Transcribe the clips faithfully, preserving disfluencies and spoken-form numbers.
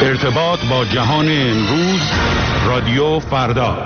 ارتباط با جهان امروز، رادیو فردا.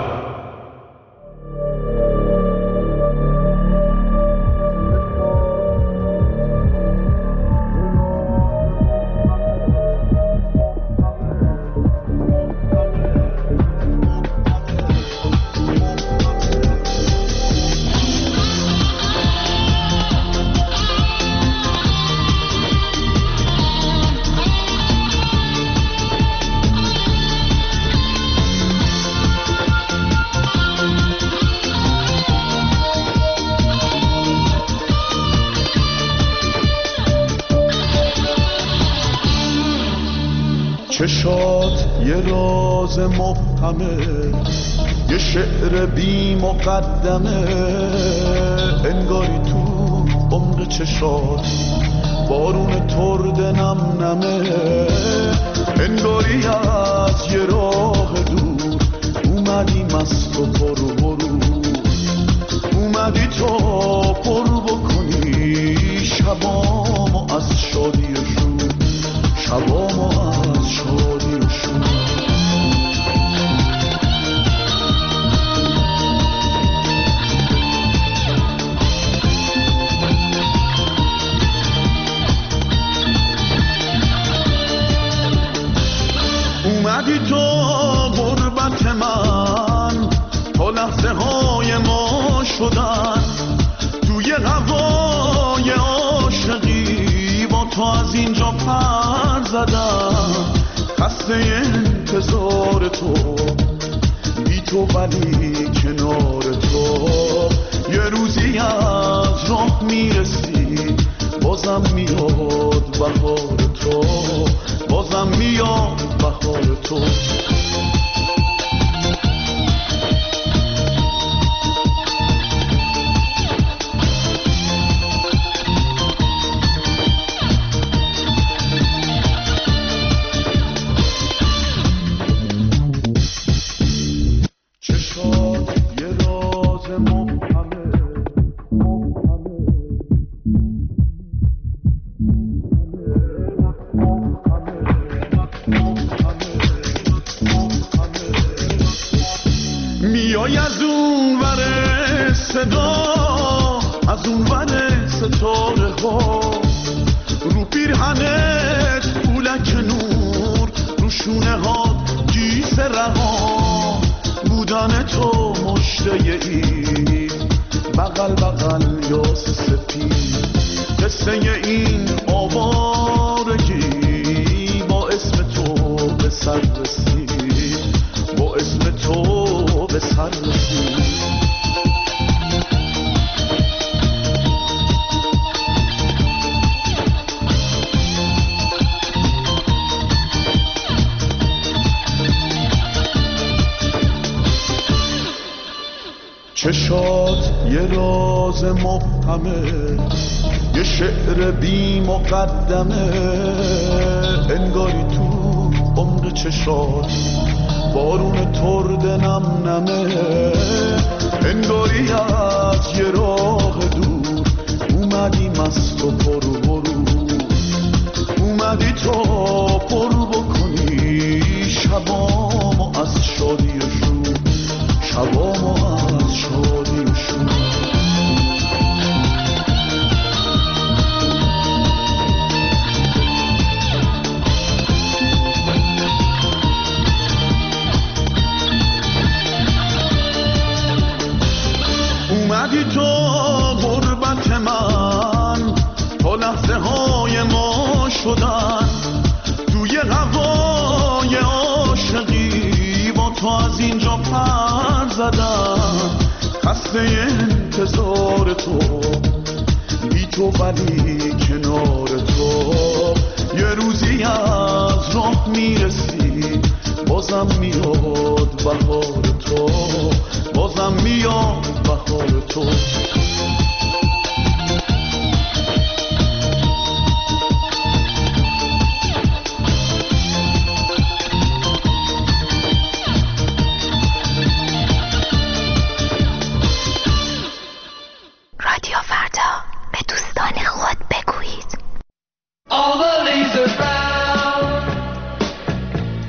چشات یه راز مبهمه، یه شعر بی مقدمه، انگاری تو عمق چشات بارون ترد نم نمه، انگاری از یه راه دور اومدی مست و پر برو، اومدی تا پر بکنی شبامو از شادی و شور، شبامو از شادی و شور. اومدی تو غربت من تا لحظه های ما شدن، توی هوای عاشقی با تو از اینجا پر زدم، خسته انتظار تو بی تو ولی کنار تو، یه روزی از راه میرسی بازم میاد بهار تو، بازم میاد بهار تو. میای از اون ور صدا، از اون ور ستاره ها، رو پیرهنت پولک نور، رو شونه ها گیس رها، بودن تو مشته اید بغل بغل یاس سپید، قصه این آوارگی با اسم تو به سر رسید، با اسم تو به سر رسید. چشات یه راز مبهمه، یه شعر بی مقدمه، انگاری تو عمق چشات بارون ترد نم نمه، انگاری از یه راه دور اومدی مست و پر برو، اومدی تا پر بکنی شبامو از شادی و شور، شبامو از شادی و شور. اومدی تو غربت من تا لحظه های ما شدن، توی هوای عاشقی با تو از اینجا پر زدم، خسته انتظار تو بی تو ولی کنار تو، یه روزی از راه میرسی بازم میاد بهار تو، بازم میاد بهار تو. رادیو فردا، به دوستان خود بگویید. All the leaves are brown.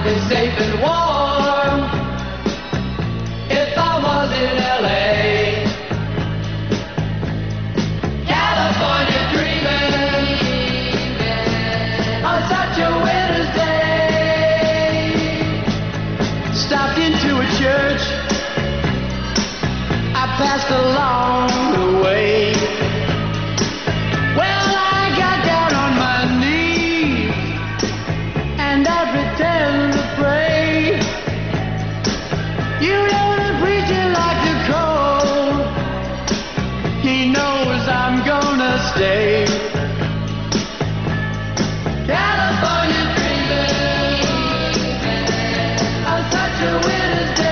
be safe and warm if I was in L A. California dreaming on such a winter's day. Stopped into a church I passed along the way. Well, I got down on my knees and I pretend to pray. You know the preacher like to call. He knows I'm gonna stay. California dreaming on such a winter's day.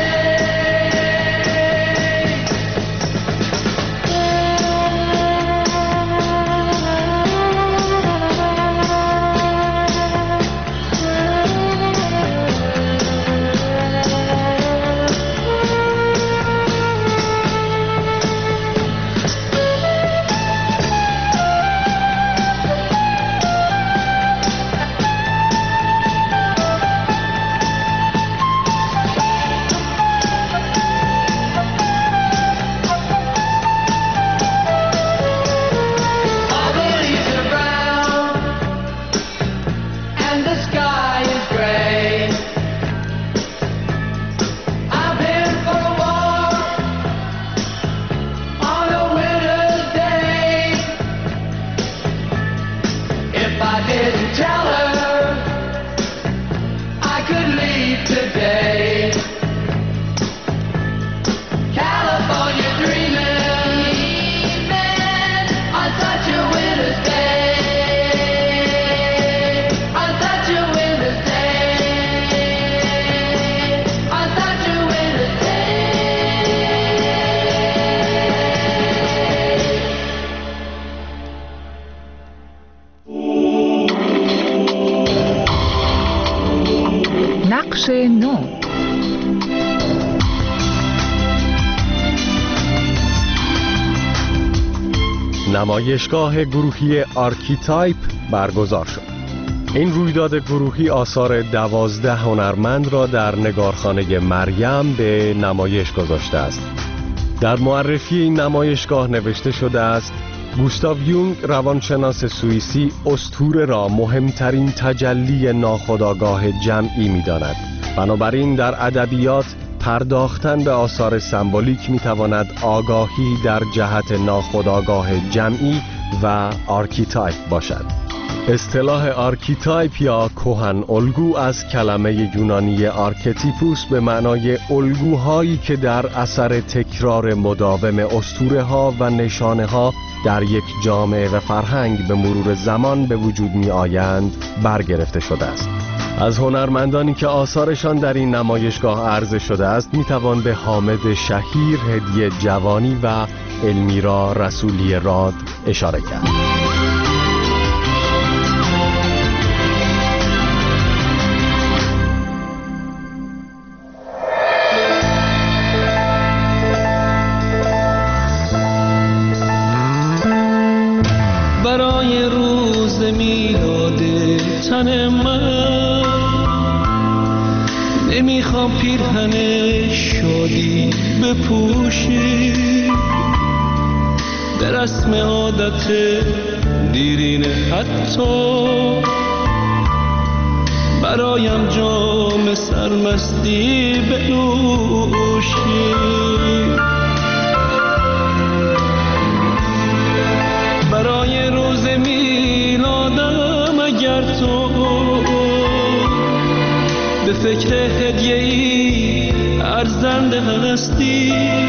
نقش نو. نمایشگاه گروهی آرکیتایپ برگزار شد. این رویداد گروهی آثار دوازده هنرمند را در نگارخانه مریم به نمایش گذاشته است. در معرفی این نمایشگاه نوشته شده است: گوستاو یونگ روانشناس سوئیسی اسطوره را مهمترین تجلی ناخودآگاه جمعی می‌داند. بنابراین در ادبیات پرداختن به آثار سمبولیک می‌تواند آگاهی در جهت ناخودآگاه جمعی و آرکیتایپ باشد. اصطلاح آرکیتایپ یا کهن الگو از کلمه یونانی آرکتیپوس به معنای الگوهایی که در اثر تکرار مداوم اسطوره‌ها و نشانه‌ها در یک جامعه و فرهنگ به مرور زمان به وجود می آیند برگرفته شده است. از هنرمندانی که آثارشان در این نمایشگاه عرضه شده است می توان به حامد شهیر، هدیه جوانی و المیرا رسولی راد اشاره کرد. برای روز میلاد تن من نمیخوام پیرهن شادی بپوشی، در رسم عادت دیرینه حتی برایم جام سرمستی بنوشی. برای روز میلادم اگر تو به فکر هدیه‌ای ارزنده هستی،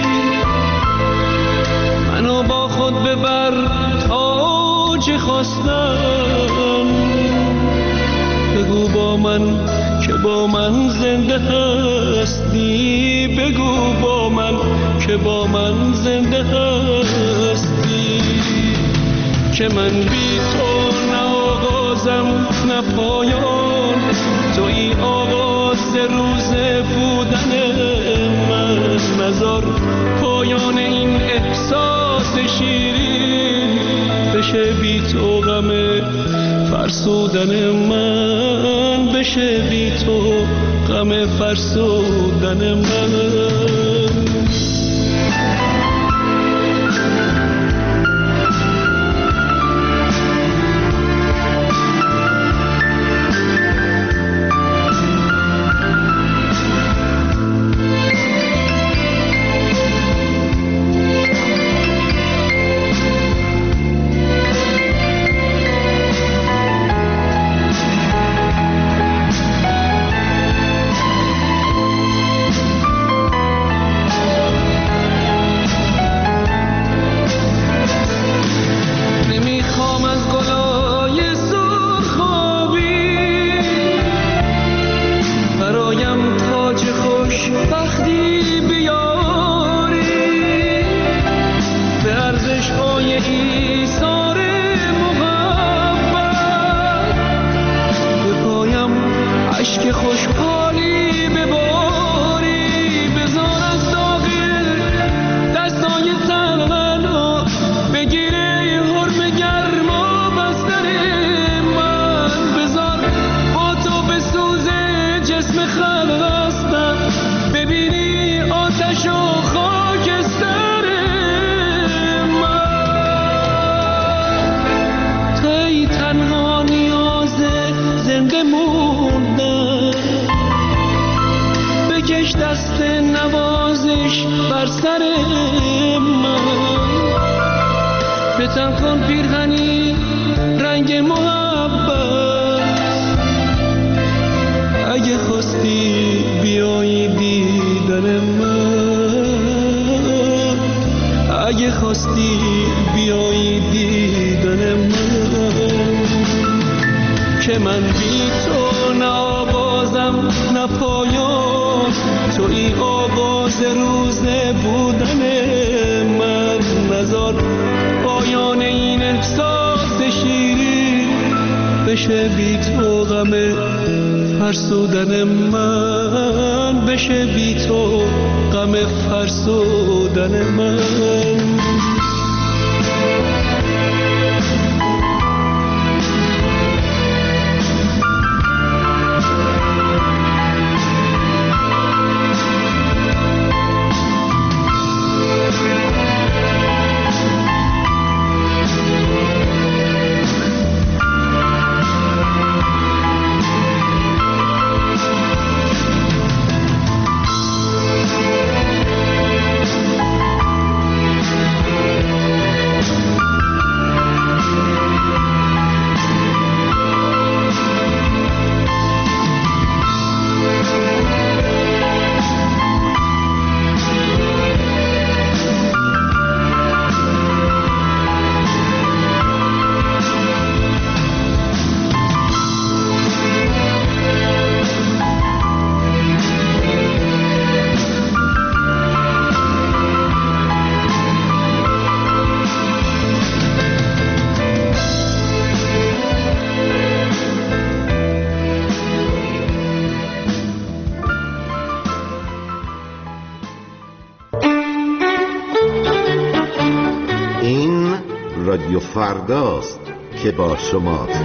منو با خود ببر تاج خواستم، بگو با من که با من زنده هستی، بگو با من که با من زنده هستی، که من بی تو نه آغازم نه پایان، توی آغاز روز بودن من، نذار پایان این احساس شیرین بشه بی تو غم فرسا فرسودن من بشه بی تو غم فرسودن من. رادیو فرداست که با شماست.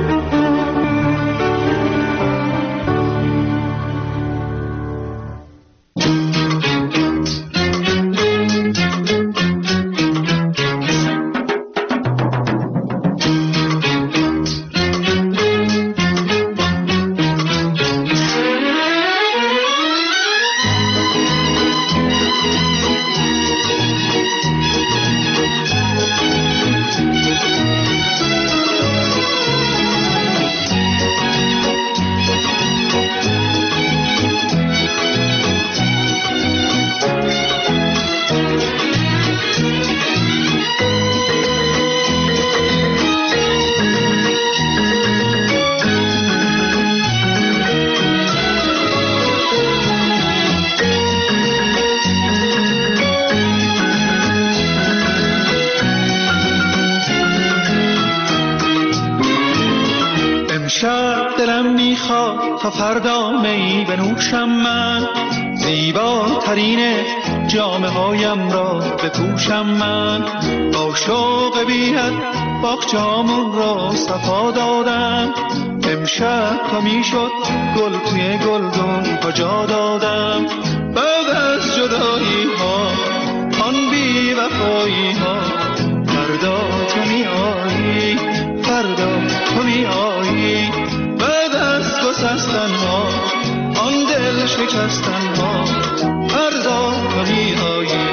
میخواد تا فردا می بنوشم من، زیباترین جامه هایم را بپوشم من. با شوق بی‌حد باغچه‌هامون را صفا دادم، امشب تا میشد گل توی گلدون ها جا دادم. بعد از جدایی ها آن بی وفایی ها، فردا تو می آیی، فردا تو می آیی. بعد از گسستن ها آن دل شکستن ها، فردا تو می آیی.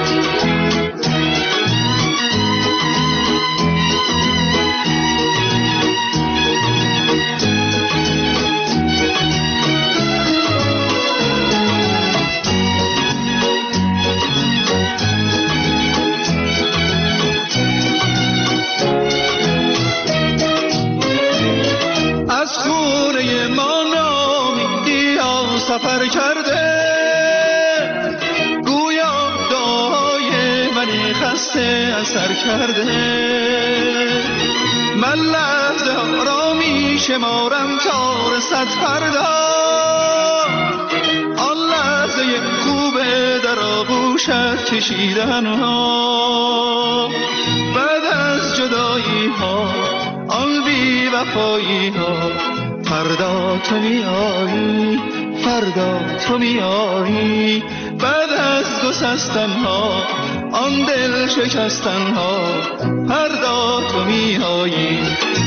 سفر کرده گویا دعای من خسته اثر کرده. من لحظه ها را می شمارم تا رسد فردا، آن لحظه خوبه در آغوشت کشیدن ها. بعد از جدایی ها آن بی وفایی ها، فردا تو می آیی، فردا تو می آیی. بعد از گسستن ها آن دل شکستن ها، فردا تو می آیی.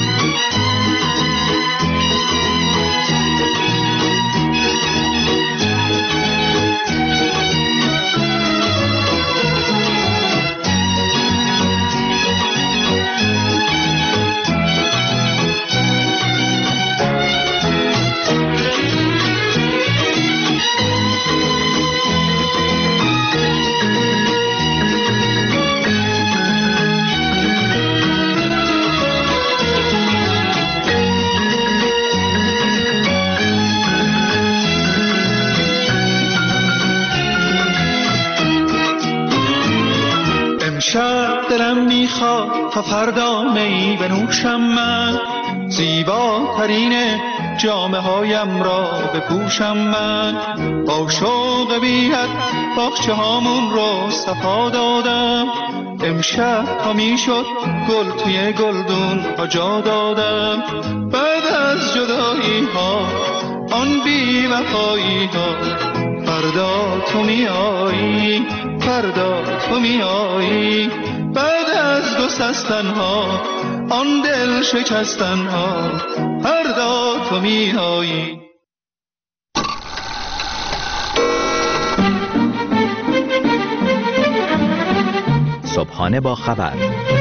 شب دلم میخواد تا فردا می بنوشم من، زیباترین جامه هایم را بپوشم من. با شوق بی‌حد باغچه هامون رو صفا دادم، امشب تا میشد گل توی گلدون ها جا دادم. بعد از جدایی ها آن بی وفایی ها، فردا تو می آیی، فردا تو می آیی. بعد از گسستن ها آن دل شکستن ها، فردا تو می آیی. صبحانه با خبر،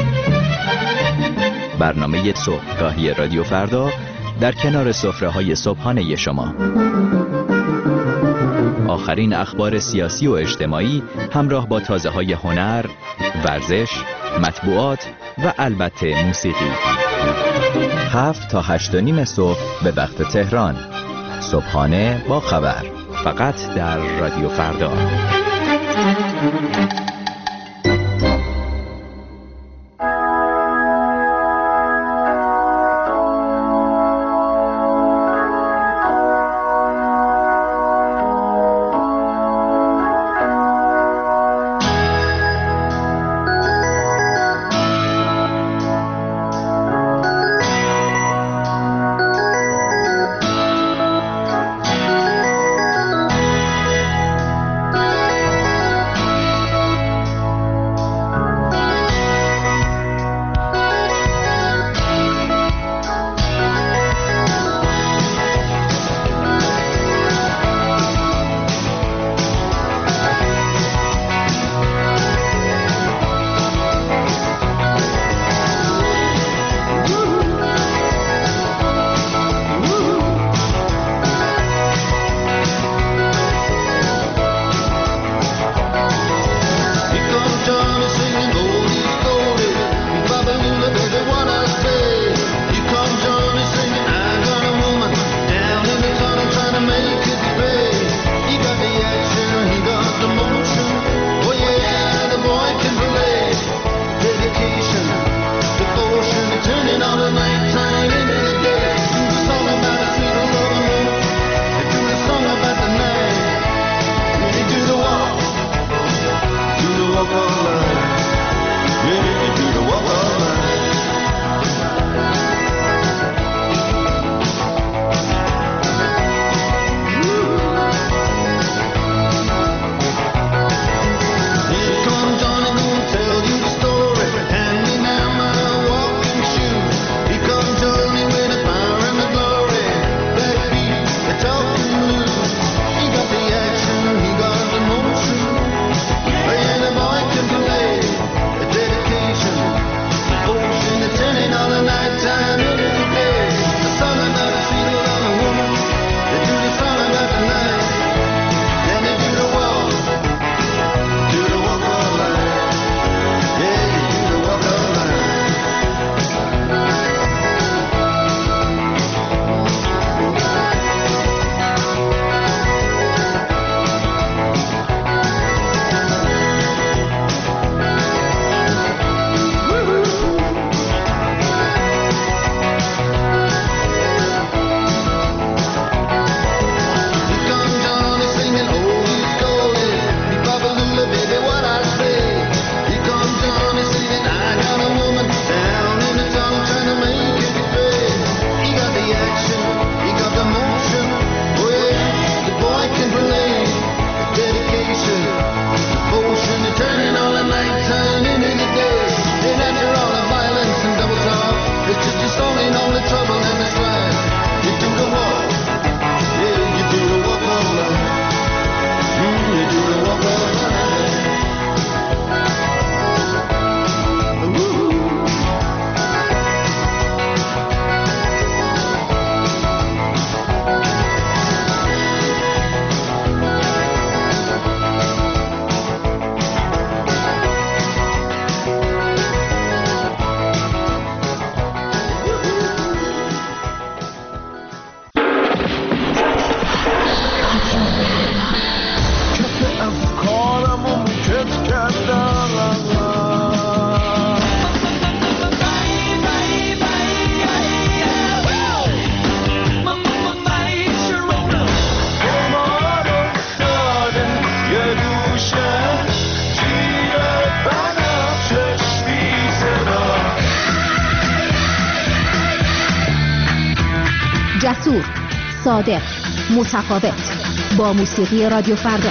برنامه صبحگاهی رادیو فردا در کنار سفره‌های صبحانه شما. آخرین اخبار سیاسی و اجتماعی همراه با تازه‌های هنر، ورزش، مطبوعات و البته موسیقی. هفت تا هشت و نیم صبح به وقت تهران. صبحانه با خبر، فقط در رادیو فردا. جسور، صادق، متفاوت. با موسیقی رادیو فردا.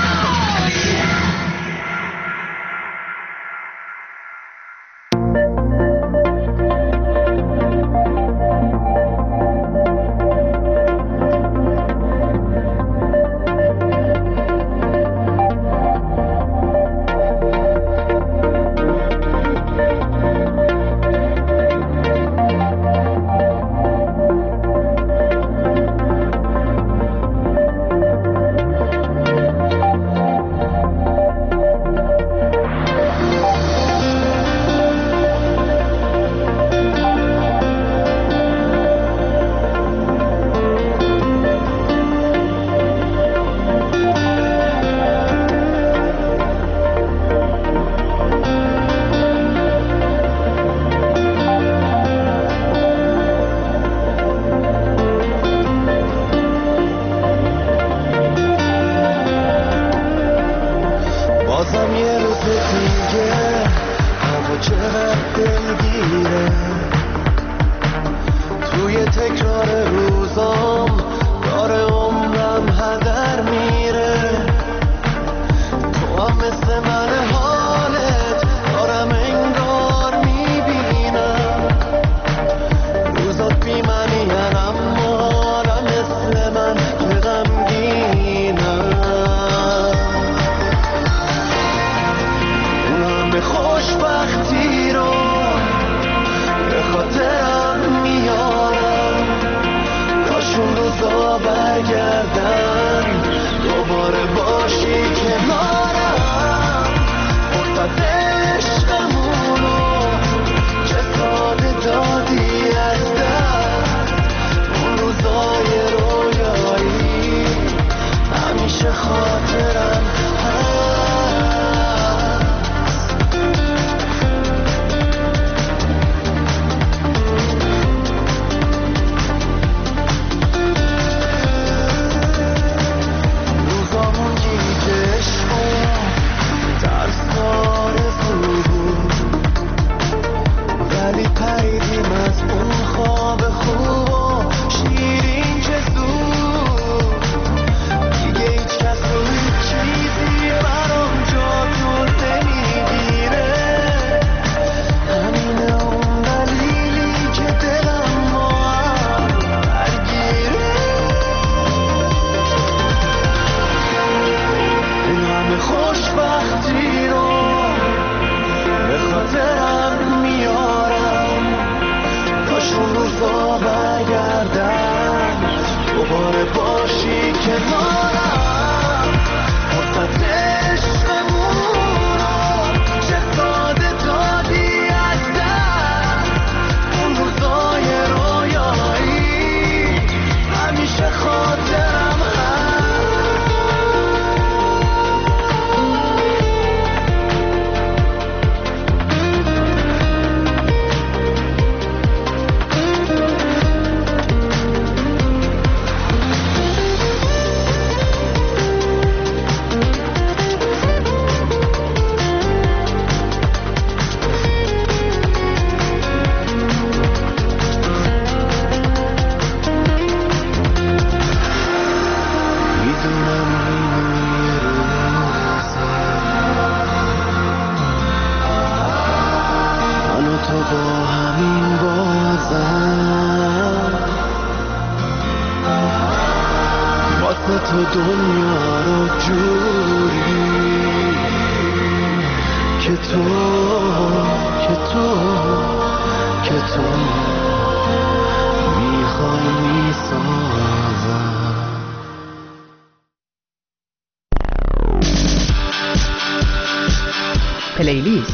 پلیلیست.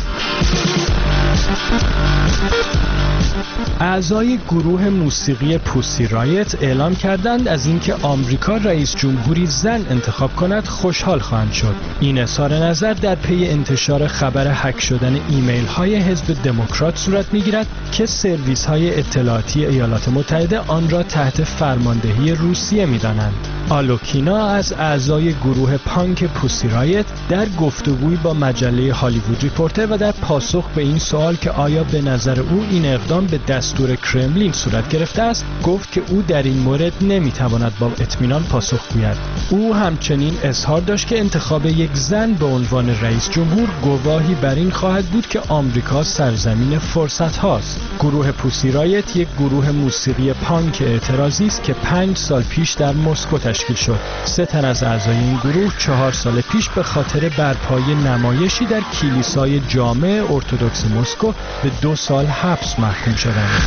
اعضای گروه موسیقی پوسی رایت اعلام کردند از اینکه آمریکا رئیس جمهوری زن انتخاب کند خوشحال خواهند شد. این اظهار نظر در پی انتشار خبر هک شدن ایمیل های حزب دموکرات صورت میگیرد که سرویس های اطلاعاتی ایالات متحده آن را تحت فرماندهی روسیه می‌دانند. آلوکینا از اعضای گروه پانک پوسی رایت در گفتگویی با مجله هالیوود ریپورتر و در پاسخ به این سوال که آیا به نظر او این اقدام اطمینان به دستور کرملین صورت گرفته است، گفت که او در این مورد نمیتواند با اطمینان پاسخ گوید. او همچنین اظهار داشت که انتخاب یک زن به عنوان رئیس جمهور گواهی بر این خواهد بود که آمریکا سرزمین فرصت هاست. گروه پوسی رایت یک گروه موسیقی پانک اعتراضی است که پنج سال پیش در مسکو تشکیل شد. سه تن از اعضای این گروه چهار سال پیش به خاطر برپای نمایشی در کلیسای جامع ارتدوکس مسکو به دو سال حبس محکوم شدند.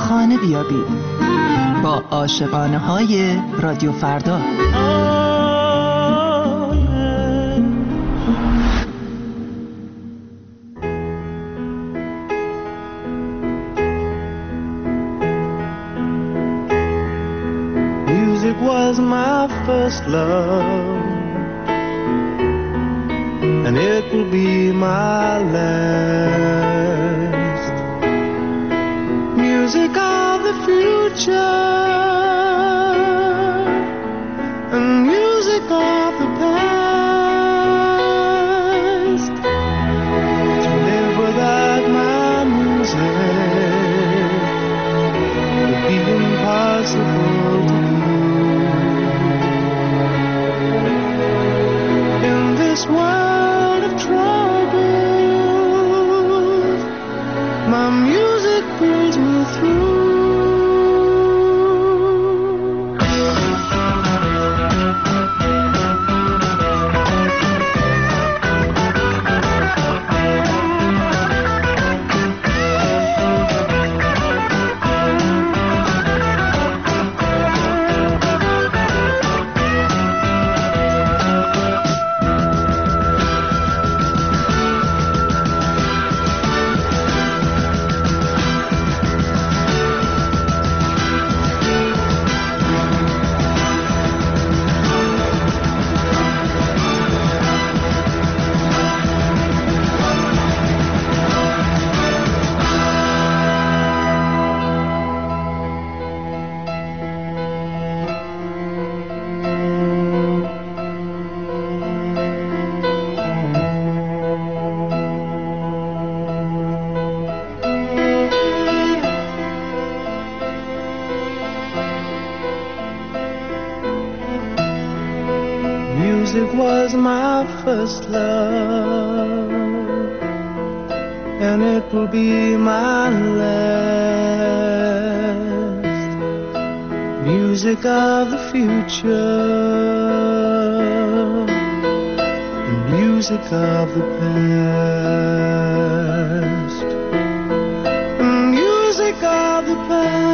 خانه بیابید با عاشقانه های رادیو فردا. Music was my first love, and it will be my last. Music of the future, and music of the past. To live without my music would be impossible to do. In this world of troubles, my music pulls me through. Music was my first love, and it will be my last. Music of the future, and music of the past, and music of the past.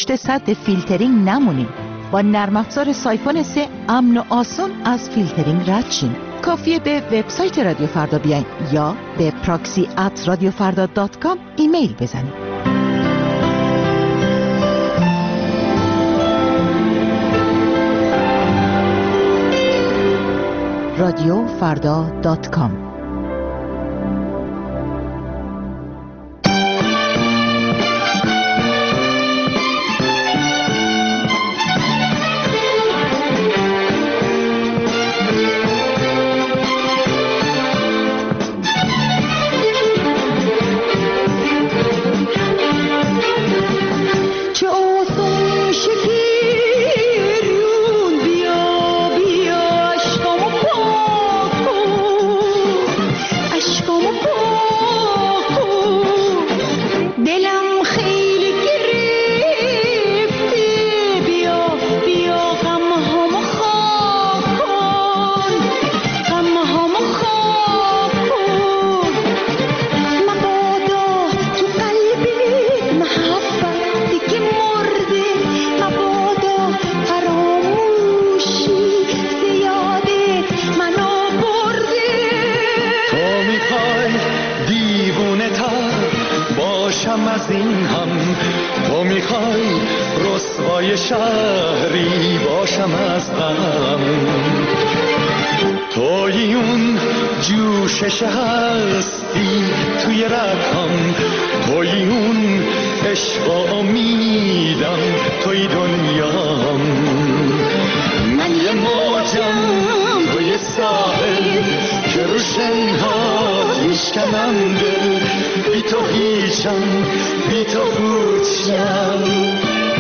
پشت سد فیلترینگ نمونیم. با نرم افزار سایفون سه امن و آسان از فیلترینگ رد شین. کافیه به وبسایت رادیو فردا بیاین یا به پراکسی ات رادیو فردا دات کام ایمیل بزنید. رادیو فردا دات کام. شهری باشم از غم، توی اون جوشش هستی توی رگم، توی اون عشق و امیدم توی دنیام. من یه موجم توی ساحل که رو شنهاد میشکنم دل، بی تو هیچم بی تو پوچم.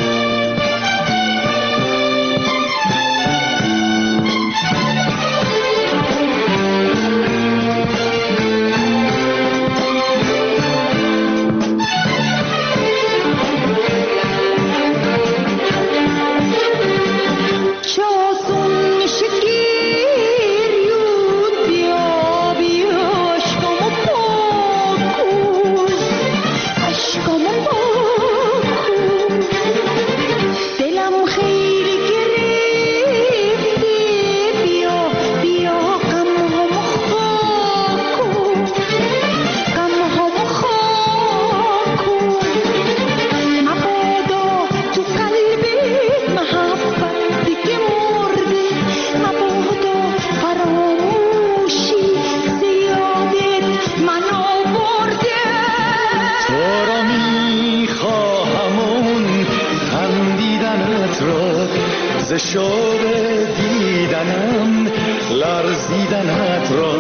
شوق دیدنم لرزیدنت را،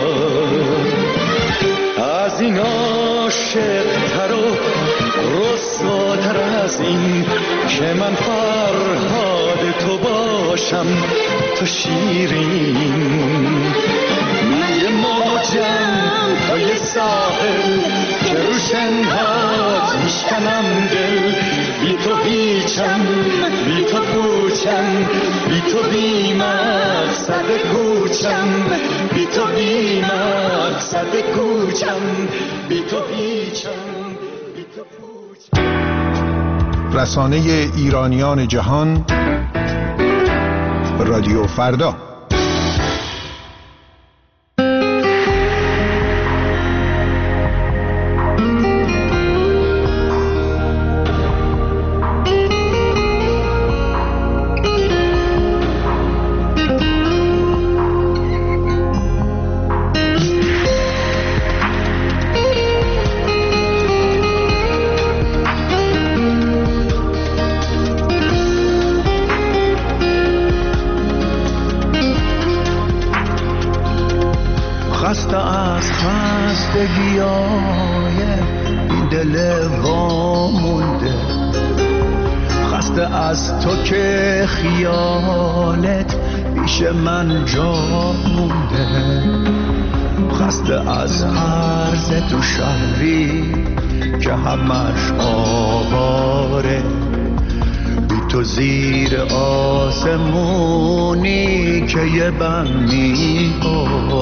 از این عاشق‌تر و رسواتر از این که من فرهاد تو باشم تو شیرین. من یه موجم توی ساحل که رو شنهاد میشکنم دل، بی تو هیچم بی تو پوچم، بی تو بی مقصد کوچم، بی تو بی مقصد کوچم، بی تو هیچم بی تو پوچم. رسانه ایرانیان جهان، رادیو فردا. خسته از خستگیای این دل وامونده، خسته از تو که خیالت پیش من جا مونده، خسته از عرض تو شهری که همش آواره، بی تو زیر آسمونی که یه بم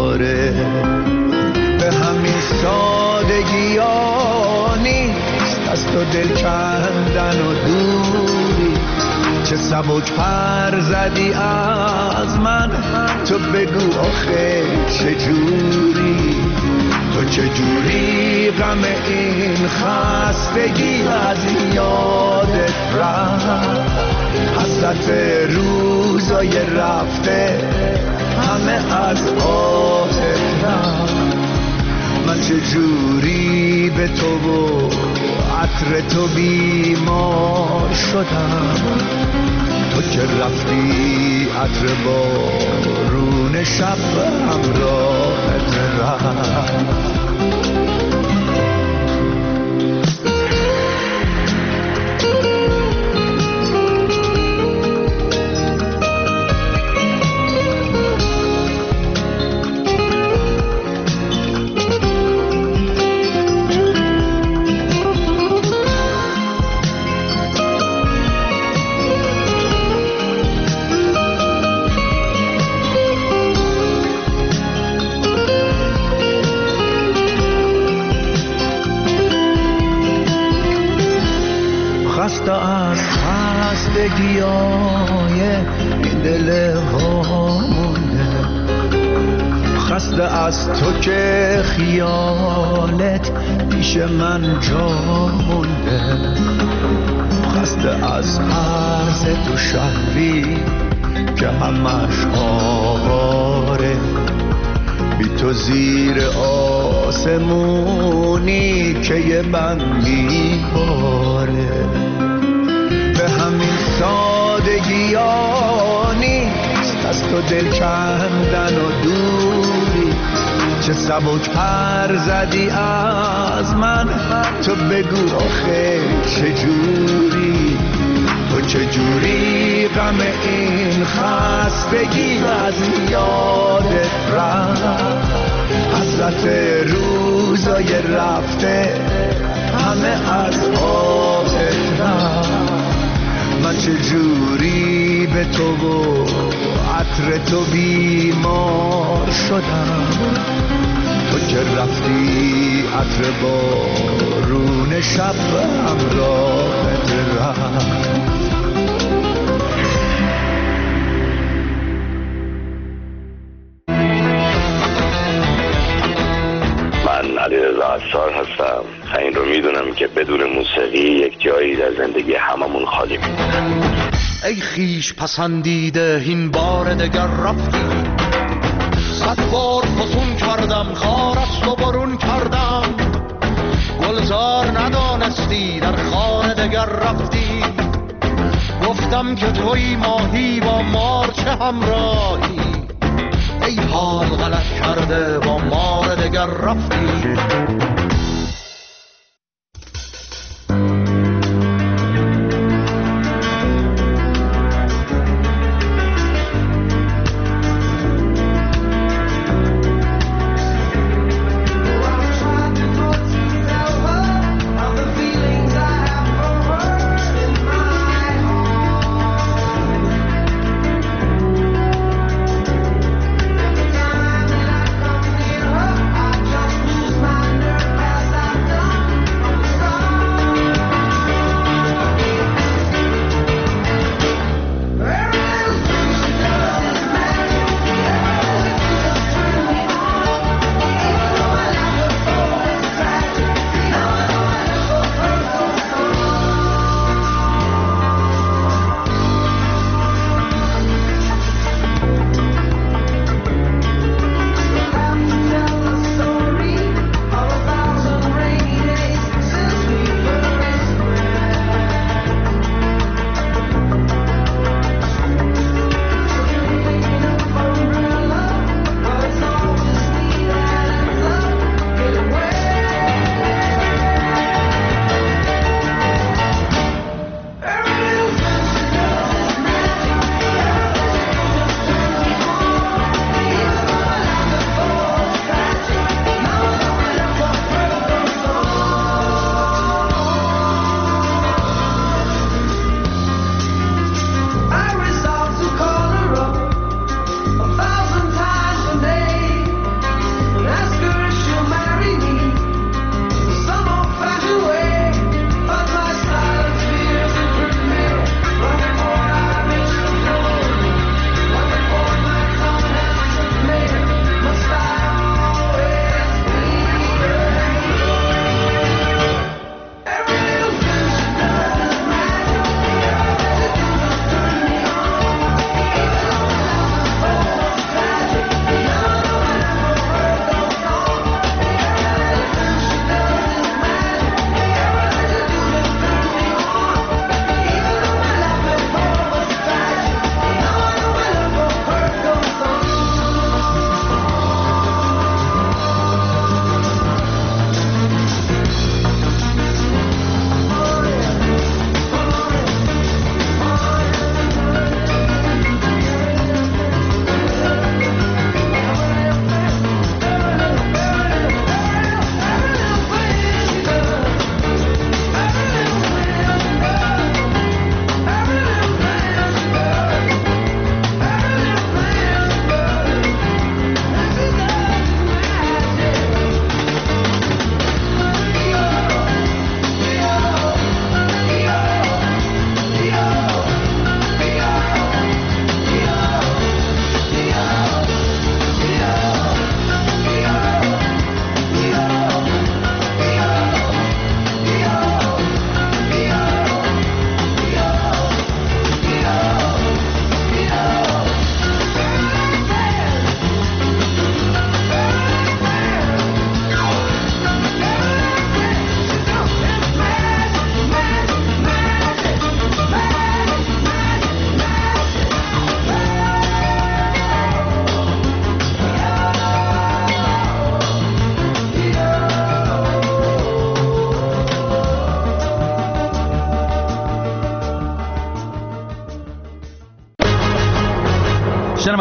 میاره. به همین سادگی ها نیست از تو دل کندن و دوری، چه سبک پر زدی از من، تو بگو آخه چجوری، تو چجوری غم این خستگی از یادت رفت، حسرت روزای رفته همه از آهت رفت، من چجوری به تو و عطر تو بیمار شدم، تو که رفتی عطر بارون شب همراهت رفت. خسته از خستگیای این دل ها مونده، خسته از تو که خیالت پیش من جا مونده، خسته از عرض تو شهری که همش آواره، بی تو زیر آسمونی که یه بند میباره، به همین سادگی ها نیست از تو دل کندن و دوری، چه سبک پر زدی از من، تو بگو آخه چجوری، تو چجوری غم این خستگی از یادت رفت، حسرت روزای رفته همه از آهت رفت، من چجوری به تو و عطر تو بیمار شدم، تو که رفتی عطر بارون شب همراهت رفت. علیرضا عطار هستم. این رو میدونم که بدون موسیقی یک جایی در زندگی هممون خالی میمونه. ای خیش پسندیده این بار دگر رفتی، صد بار فسون کردم خار است و برون کردم، گلزار ندانستی در خانه دگر رفتی، گفتم که توی ماهی با مار چه همراهی، ای حال غلط کرده با مار دگر رفتی.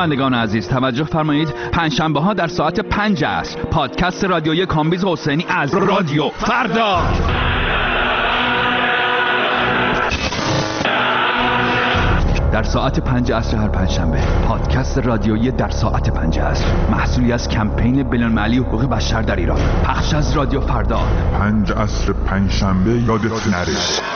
شنوندگان عزیز توجه فرمایید، پنجشنبه ها در ساعت پنج عصر پادکست رادیویی کامبیز حسینی از رادیو فردا. در ساعت پنج عصر هر پنجشنبه پادکست رادیویی در ساعت پنج عصر، محصولی از کمپین بین‌المللی حقوق بشر در ایران، پخش از رادیو فردا. پنج عصر پنجشنبه یادت نره.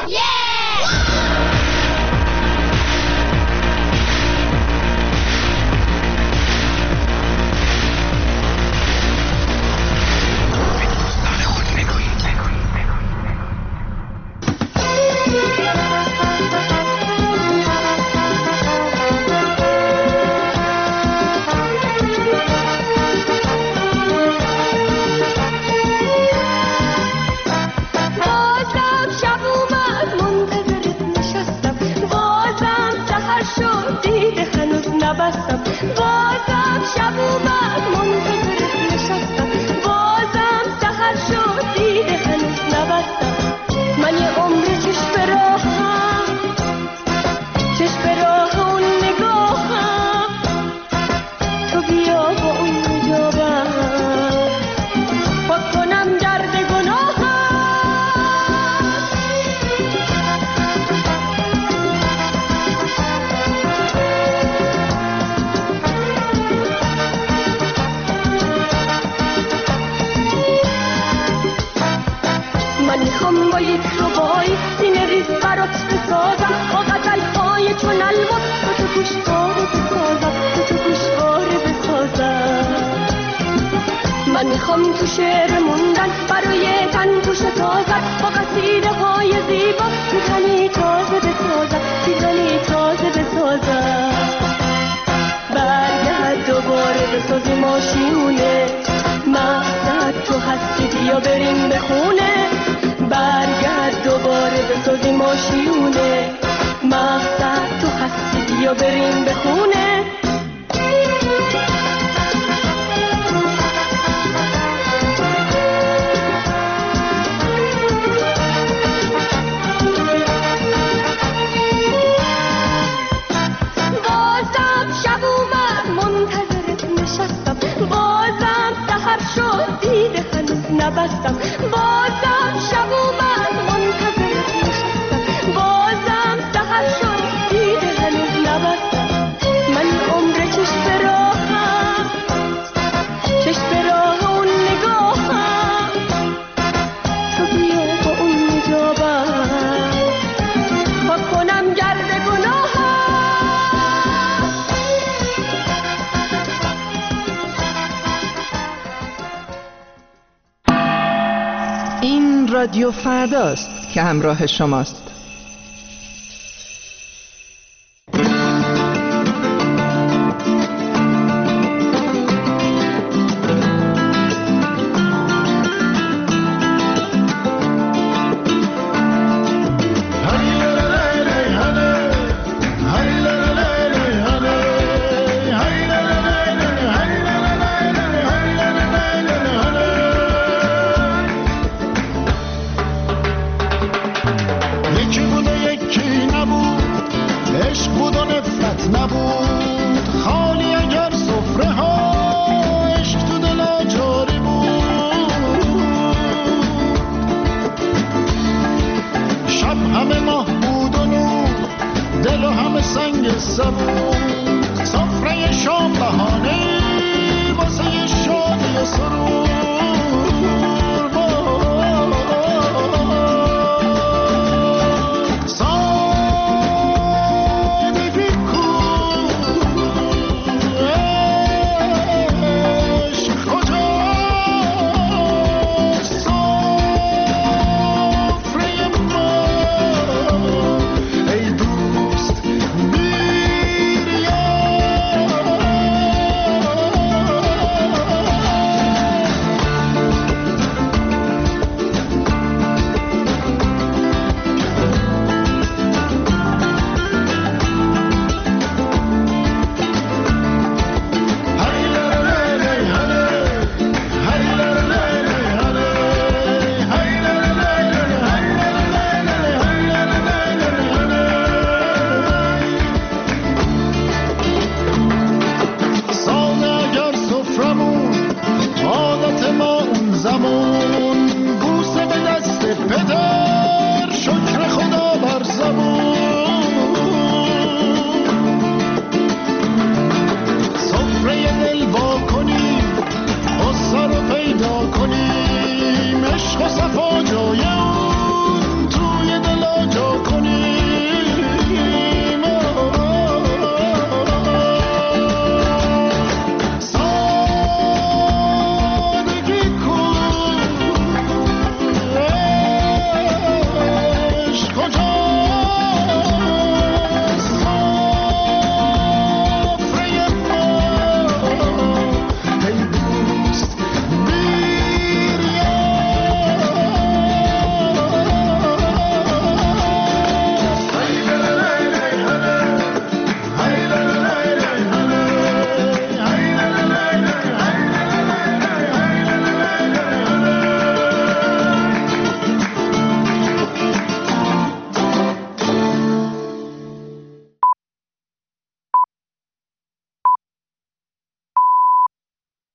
من میخوام تو شعر موندن برای تن تو شتازت، با قصیده های زیبا میزنی تازه بسازت، میزنی تازه بسازت. برگرد دوباره بسازی ماشیونه، مقصد تو هستی بیا بریم به خونه. برگرد دوباره بسازی ماشیونه، مقصد تو هستی بیا بریم به خونه. نبستم بازم شب اومد منتظرت نشستم، بازم سحر شد دیده هنوز نبستم. من عمر چشم به راهم، چشم به راه اون نگاهم، تو بیا با اون نجابم پاک کنم گرد گناهم. رادیو فرداست که همراه شماست. عشق و صفا